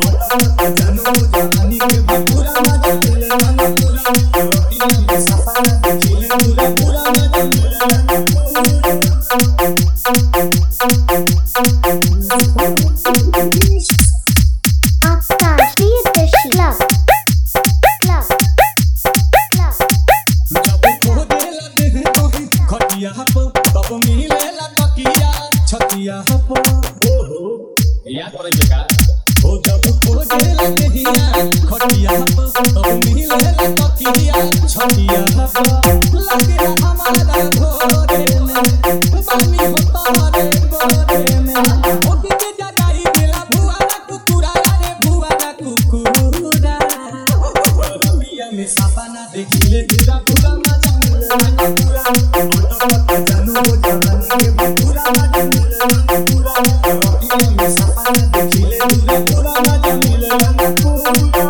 जानो जवानी के पूरा मजा मिले ना पूरा रोटियां में सफाना देखिले पूरा पूरा मजा मिले ना तब मिलेला तकिया छतिया हो याद पड़े का हो जब खोजेला देहिया खटिया तब मिलेला तकिया छतिया लगेला हमारा भोरे में पानी हो तोरे गोरे में ओ के जगाई दिला भुआरा कुकुरा रे भुआरा कुकुरा रबिया में सपना देखिले पूरा पूरा मजा मिले पूरा जानो जवानी के पूरा मजा मिले पूरा रोटियां में सपना देखिले पूरा मजा मिले पूरा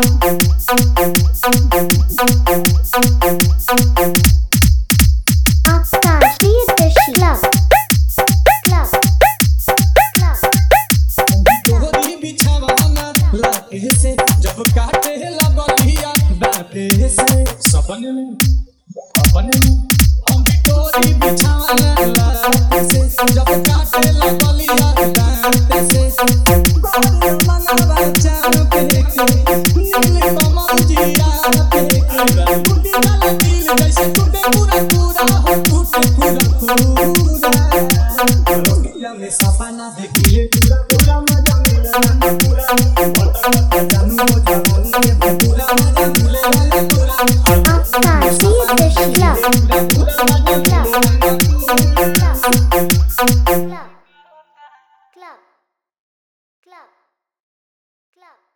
तोहरी बिछावाना लाते से जब काटे लगलिया दाते से सपने में अपने में हम तोहरी बिछावाना लाते से जब काटे लगलिया दाते से गोरी मनवा चार पे के नील कमल जिया पे के टूटी वाला दिल जैसे टूटे पूरा पूरा हो टूटे पूरा पूरा रोटियां में सपना देखिए पूरा पूरा मजा मिले ना पूरा जानो जवानी के पूरा मजा मिले ना पूरा Club.